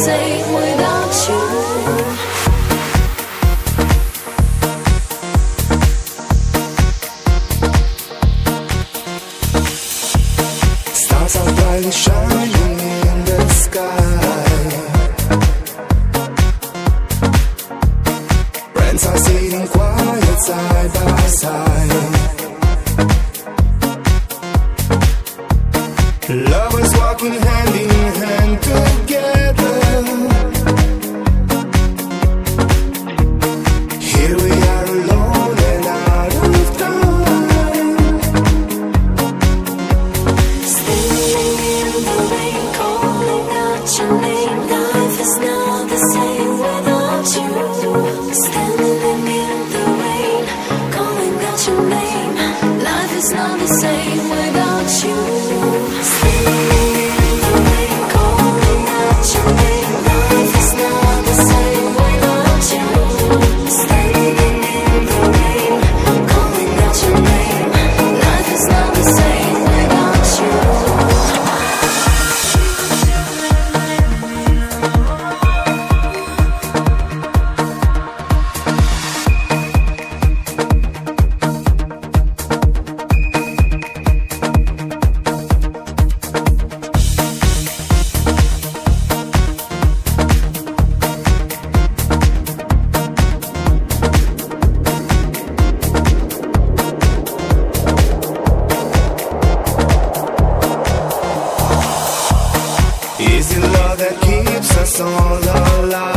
same without you. Stars are brightly shining in the sky. Friends are sitting quiet side by side. Lovers walking hand in hand together. Here we are alone and out of time. Standing in the rain, calling out your name. Life is not the same without you. Standing in the rain, calling out your name. Life is not the same without you. Standing in the rain, calling out your name. Life is not the same without you. Standing in the rain, calling out your name. Life is not the same without you. Is it love that keeps us all alive?